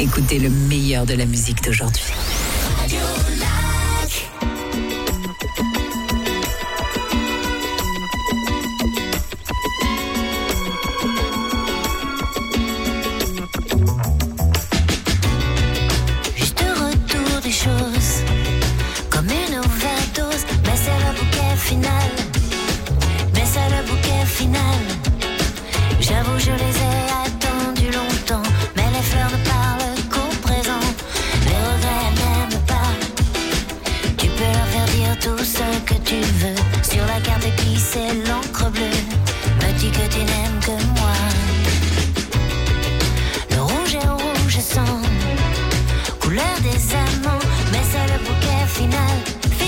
Écoutez le meilleur de la musique d'aujourd'hui. Juste retour des choses, comme une overdose, mais c'est le bouquet final. Mais c'est le bouquet final. J'avoue, je les ai attendus longtemps, mais les fleurs ne parlent qu'au présent. Les regrets n'aiment pas. Tu peux leur faire dire tout ce que tu veux. Sur la carte écrite, c'est l'encre bleue. Me dis que tu n'aimes que moi. Le rouge est rouge sang, couleur des amants, mais c'est le bouquet final.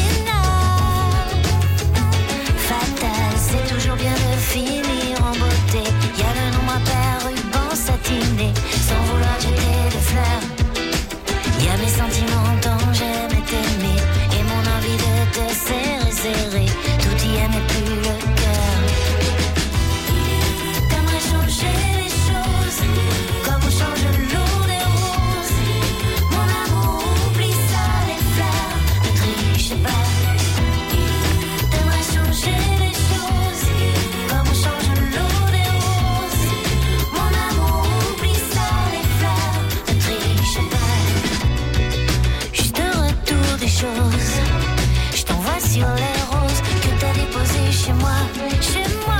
Fatal, c'est toujours bien de finir en beauté. Y a le nombre impair, ruban satiné, sans vouloir jeter de fleurs. Y a mes sentiments dont j'aimais t'aimer, et mon envie de te serrer. Tout y est mais plus le cœur. T'aimerais changer les choses, comme on change l'eau des roses. Mon amour, oublie ça, les fleurs, ne triche pas. T'aimerais changer les choses, comme on change l'eau des roses. Mon amour, oublie ça, les fleurs, ne triche pas. Juste retour des choses, je t'envoie sur les roses que t'as déposées chez moi. Chez moi,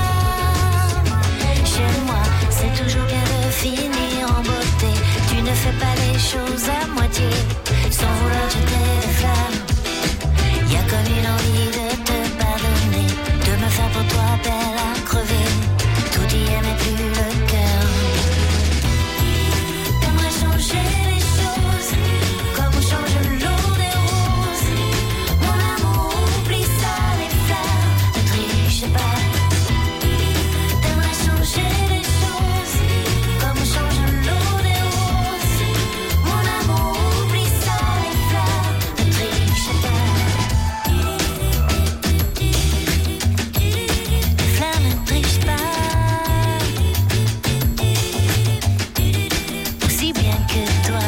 chez moi, c'est toujours bien de finir en beauté. Tu ne fais pas les choses à moitié, sans vouloir jeter des flammes. Y a comme une envie de te pardonner, de me faire pour toi belle à crever. Tout y est mais plus le cœur. T'aimerais changer les choses, comme on change l'eau des roses. Mon amour, oublie ça, les fleurs, ne triche pas. T'aimerais changer les choses, comme on change l'eau des roses. Mon amour, oublie ça, les fleurs, ne triche pas. Les fleurs ne trichent pas, aussi bien que toi.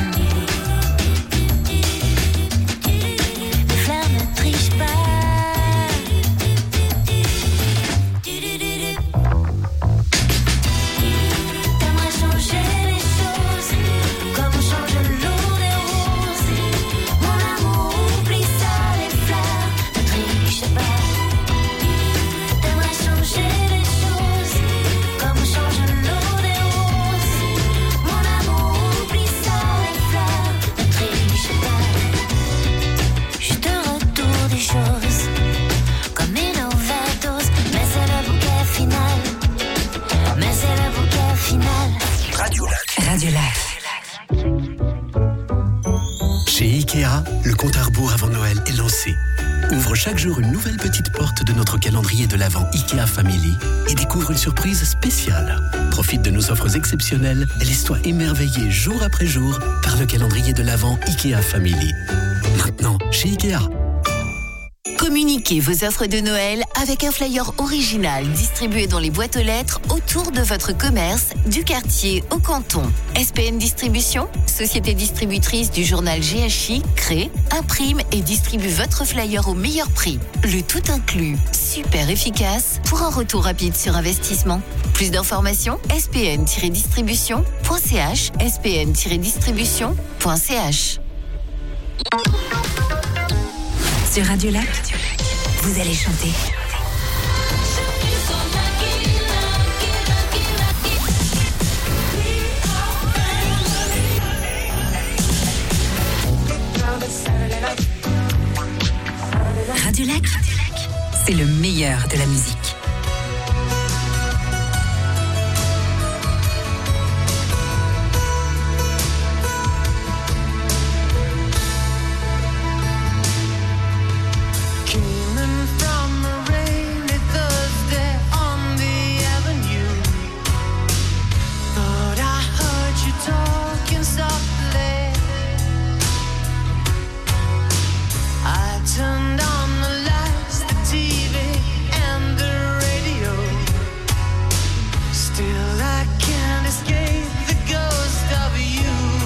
Les fleurs ne trichent pas. T'aimerais changer les choses, comme on change l'eau des roses. Mon amour, oublie ça, les fleurs, ne triche pas. T'aimerais changer les choses, comme on change l'eau des roses. Mon amour, oublie ça, les fleurs, ne triche pas. Juste retour des choses, comme une overdose, mais c'est le bouquet final. Mais c'est le bouquet final. Radio Lac. Chez Ikea, le compte à rebours avant Noël est lancé. Ouvre chaque jour une nouvelle petite porte de notre calendrier de l'Avent Ikea Family et découvre une surprise spéciale. Profite de nos offres exceptionnelles et laisse-toi émerveiller jour après jour par le calendrier de l'Avent Ikea Family. Maintenant, chez Ikea. Communiquez vos offres de Noël avec un flyer original distribué dans les boîtes aux lettres autour de votre commerce, du quartier au canton. SPN Distribution, société distributrice du journal GHI, crée, imprime et distribue votre flyer au meilleur prix. Le tout inclus, super efficace pour un retour rapide sur investissement. Plus d'informations, spn-distribution.ch, spn-distribution.ch. Sur Radio Lac, vous allez chanter. Radio Lac, c'est le meilleur de la musique. Turned on the lights, the TV and the radio. Still I can't escape the ghost of you.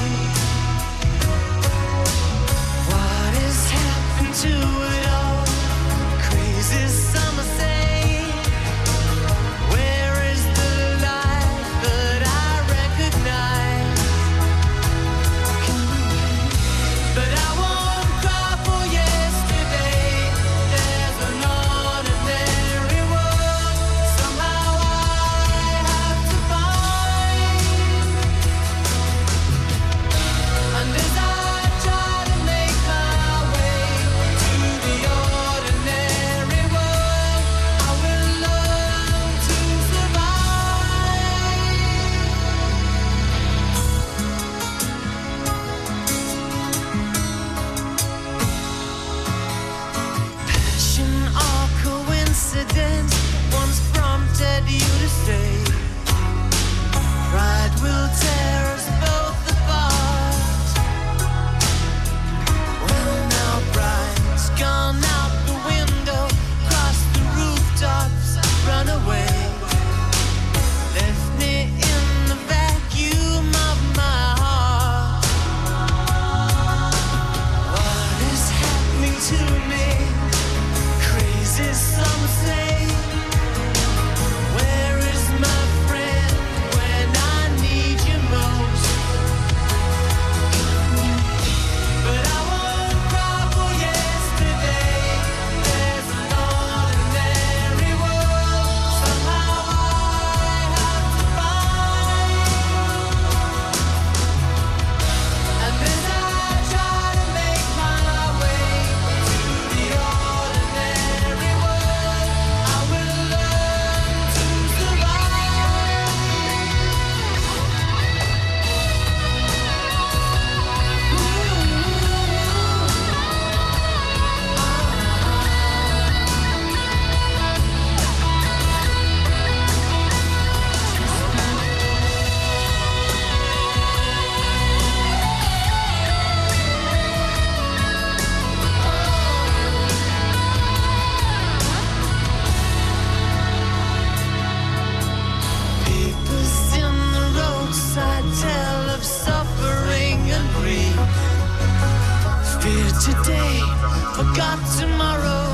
today, forgot tomorrow.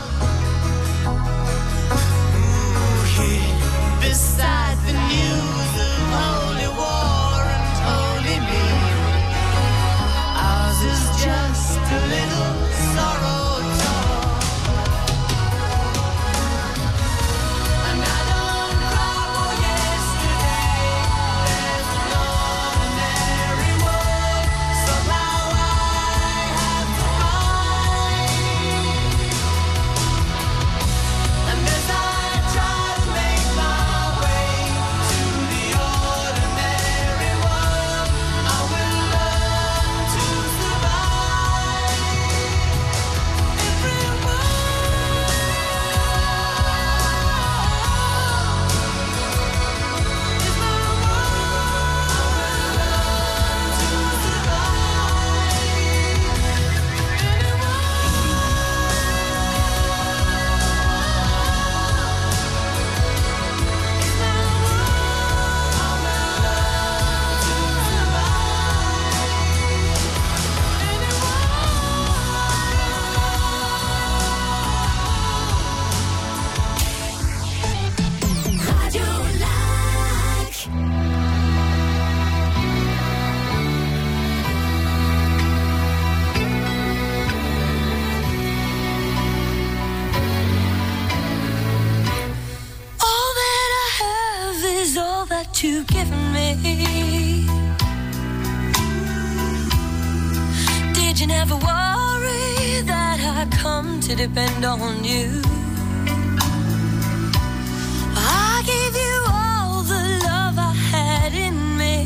Here beside the news of holy war and holy me, ours is just a little sorrow talk. And I don't cry for yesterday. There's an ordinary world. Somehow I have to find. And as I try to make my way to the ordinary world, I will learn to survive. Every word is my all that I have is all that you've given me. Did you never worry that I come to depend on you? I gave you all the love I had in me.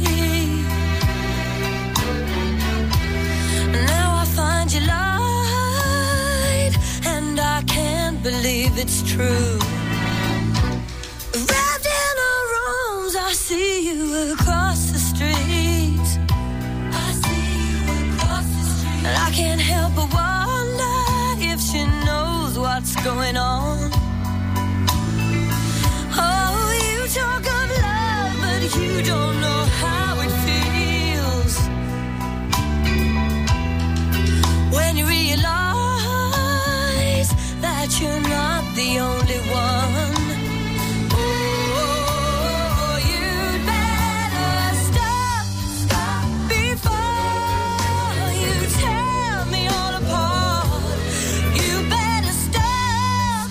Now I find you lied, and I can't believe it's true. Wrapped in our arms, I see you across the street. I see you across the street. And I can't help but wonder if she knows what's going on. Oh, you talk of love, but you don't know how it feels when you realize that you're not the only one. Oh, you'd better stop before you tear me all apart. You better stop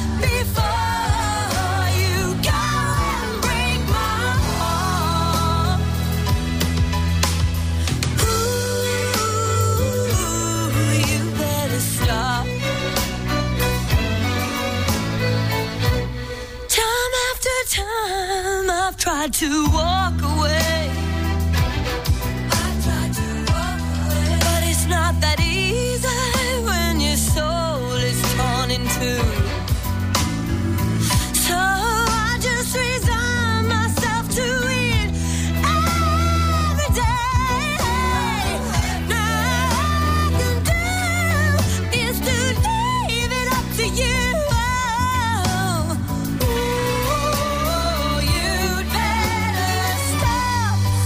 before you go and break my heart. Ooh, you better stop. Time after time, I've tried to walk away. But it's not that easy when your soul is torn in two. So I just resign myself to it every day. Now all I can do is to leave it up to you. Oh, you'd better stop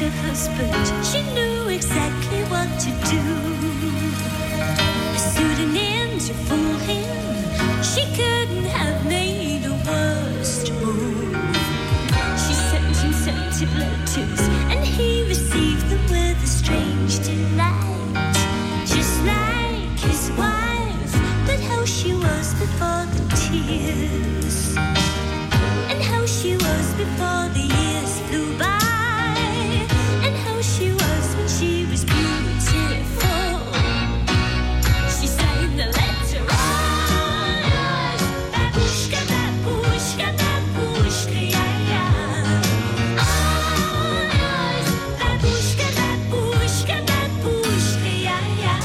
husband, she knew exactly what to do. A pseudonym to fool him, she couldn't have made a worse move. She sent him scented letters, and he received them with a strange delight. Just like his wife, but how she was before the tears, and how she was before the years flew by, and how she was when she was beautiful. She signed the letter, babushka, babushka, babushka, yeah, yeah. Babushka, babushka, babushka, yeah, yeah.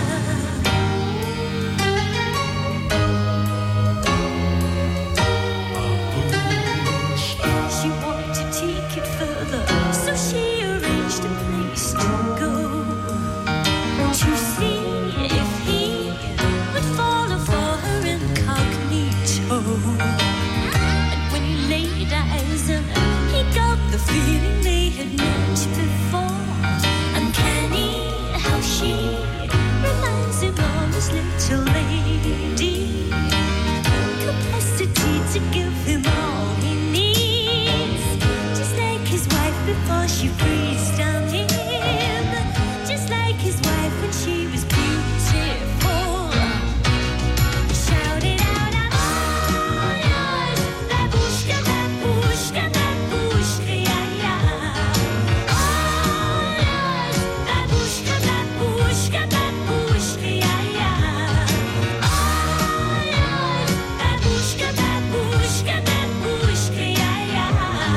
She wanted to take it further, so she arranged a place to go, to see if he would follow for her incognito. And when he laid eyes on her, he got the feeling they had met before. Uncanny how she reminds him of his little lady, capacity to give him all he needs, just like his wife before she breathed on him, just like his wife when she was beautiful. He shouted out, I'm all yours, babushka, babushka, babushka, yeah, yeah. All yours, babushka, babushka, babushka, yeah, yeah. All yours, babushka, babushka, babushka, yeah, yeah.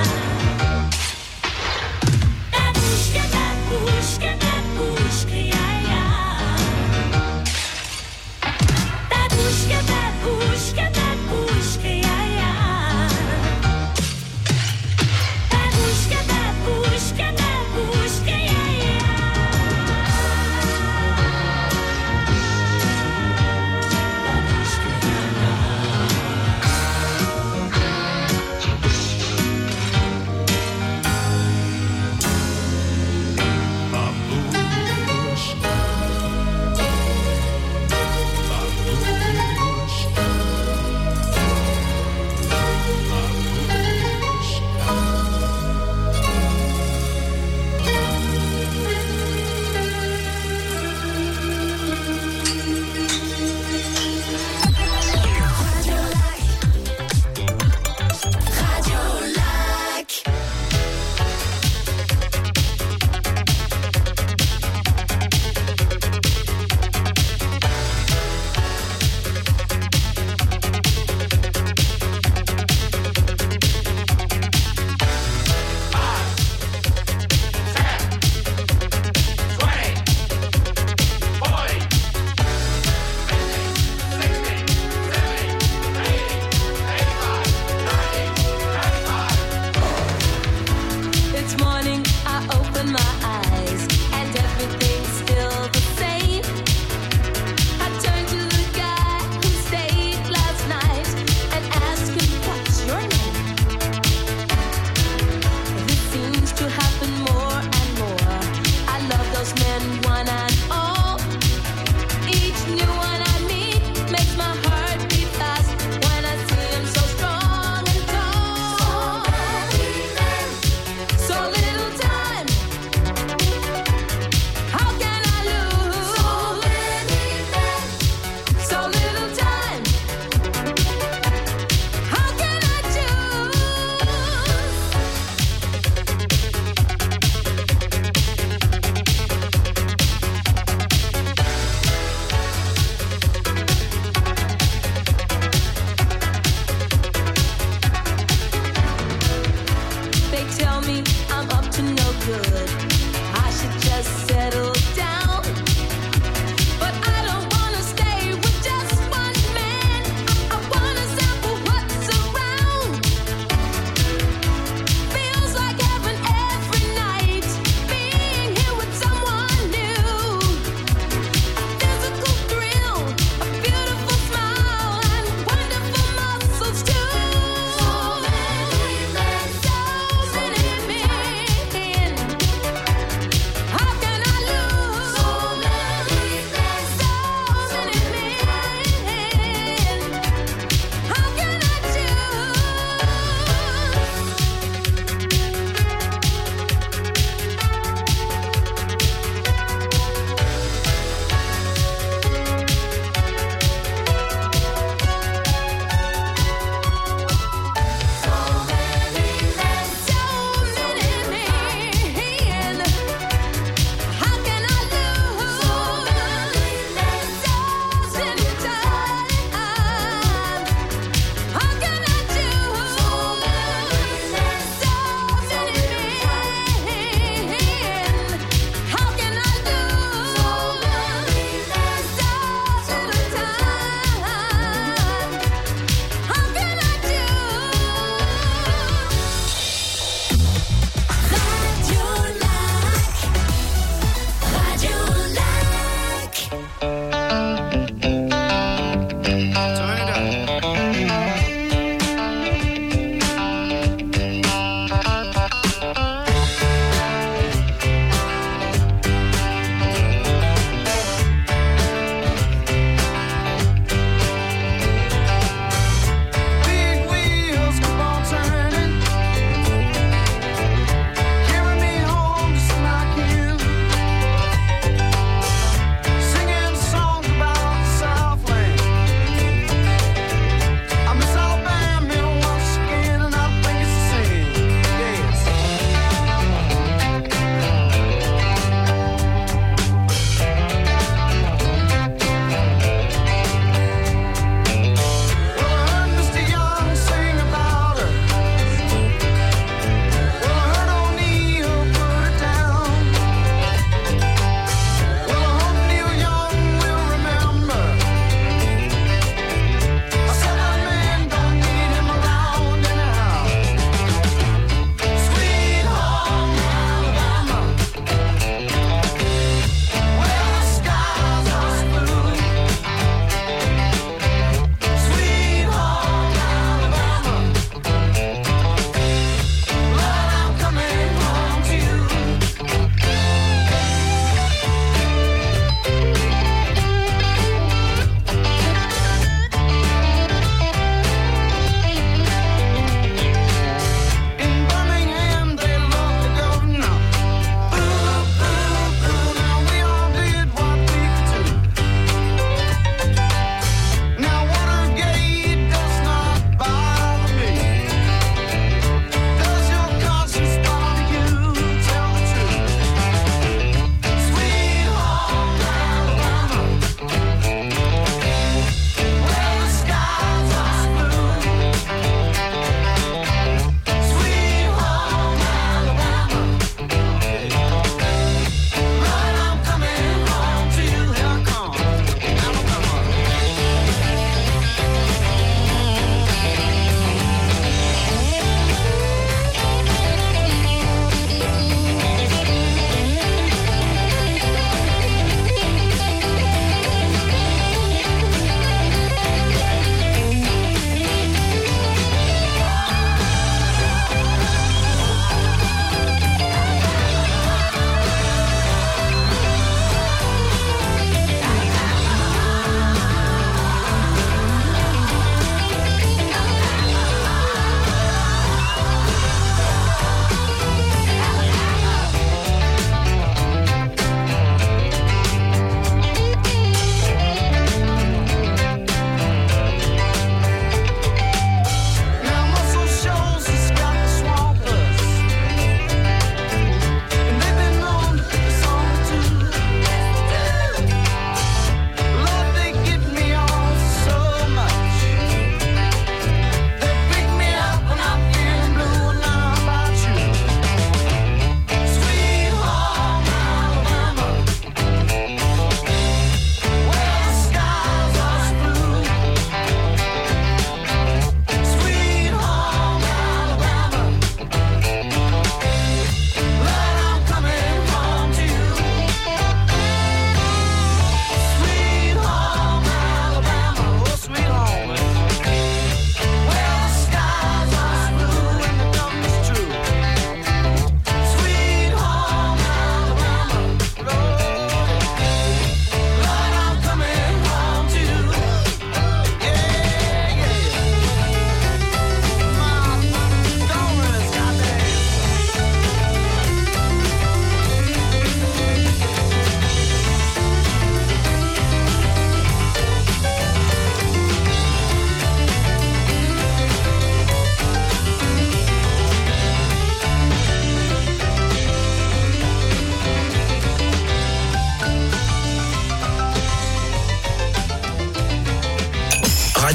Babushka, babushka, babushka, yeah, yeah. Babushka, babushka, babushka, yeah, yeah. Babushka, babushka, babushka, yeah, It's morning, I open my eyes, and everything's still the same. I turn to the guy who stayed last night and ask him, what's your name? This seems to happen more and more. I love those men, one and all. Each new one I meet makes my heart beat fast when I see him so strong and tall. So little time, how can I lose? So many men, so little time, how can I choose? They tell me I'm up to no good. I should just settle down. But I don't wanna stay with just one man. I wanna sample what's around. Feels like heaven every night, being here with someone new. A physical thrill, a beautiful smile, and wonderful muscles too. So many men, so many men.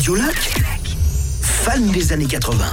Radio Lac, fan des années 80.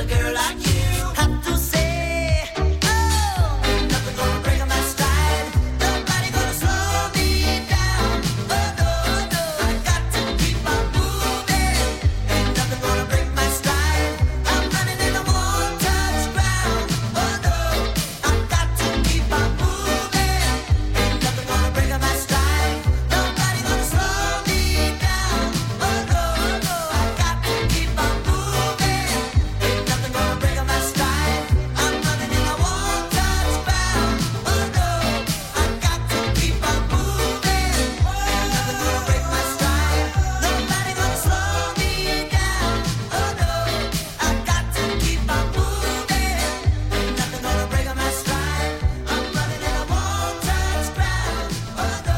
a girl like you. Have to say, oh, nothing gonna break my stride. Nobody gonna slow me down. Oh no, no, I got to keep on moving. Ain't nothing gonna break my stride. I'm running in a one-touch ground. Oh no, I got to keep on moving. Ain't nothing gonna break my stride. Nobody gonna slow me down. Oh no, no, I got to keep on moving. Ain't nothing gonna break my stride. I'm running in a one-touch ground. Oh no, I got to keep on moving. Ain't nothing gonna break my stride. Nobody gonna slow me down. Oh no, I got to keep on moving. Ain't nothing gonna break my stride. I'm running in a one-touch ground. Oh no.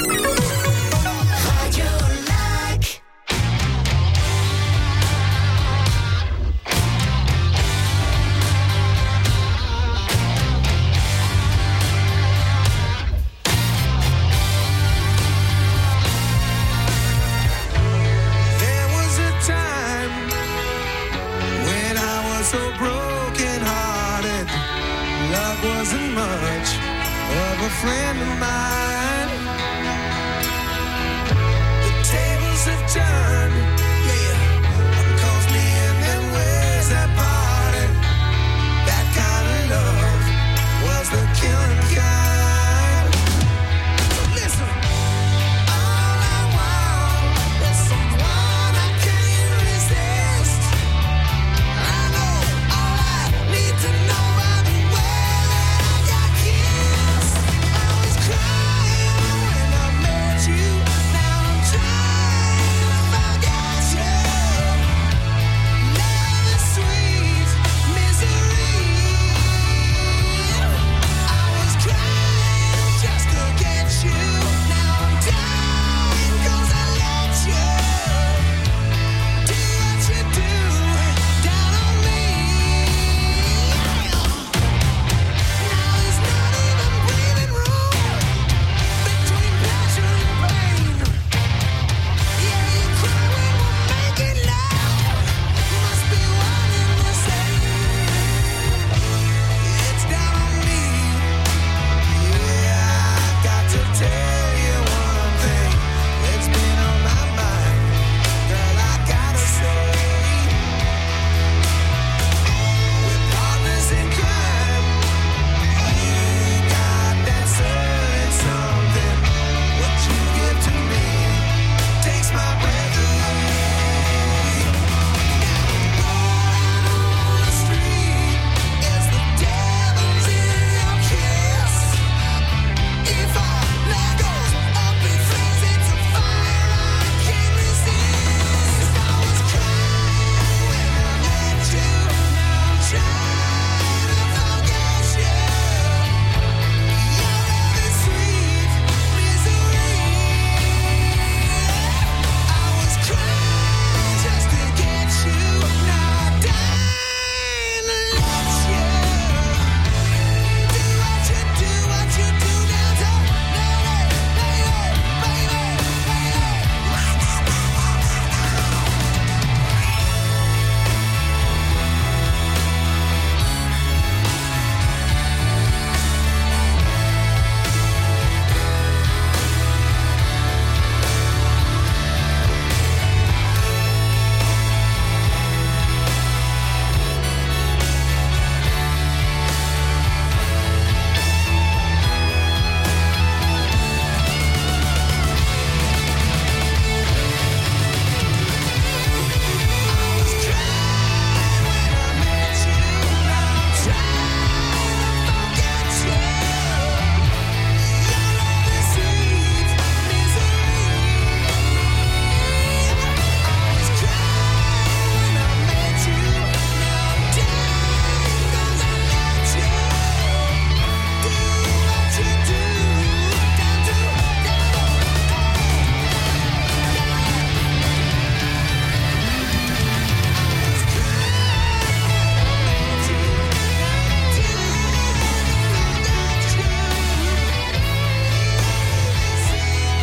Radio Lac. There was a time when I was so broken hearted. Love wasn't much of a friend of mine. The tables have turned, yeah. Calls me in them ways that parted. That kind of love was the killing kind. So listen. All I want is someone I can't resist. I know all I need to know about the way that I got kissed. I was crying when I met you. Now I'm trying to forget you. Love is sweet misery. I was crying just to get you. Now I'm dying 'cause I let you do what you do down on me. Now there's not even breathing room between pleasure and pain. Yeah, you cry when we're making love. Must be one and the same. It's down on me. Yeah, I got to tell you one thing. It's been on my mind. Girl, I gotta say, we're partners in crime. You got that certain something. What you give to me takes my breath away. Rolling on the street is the devil's in your kiss. If I let go up in flames, it's a fire I can't resist. I was crying when I met you. Now I'm trying to forget you. Your love is sweet misery. I was crying just to get you. Now I'm dying to let you do what you do now to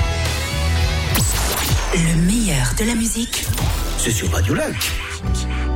Le meilleur de la musique C'est sur Radio Lac.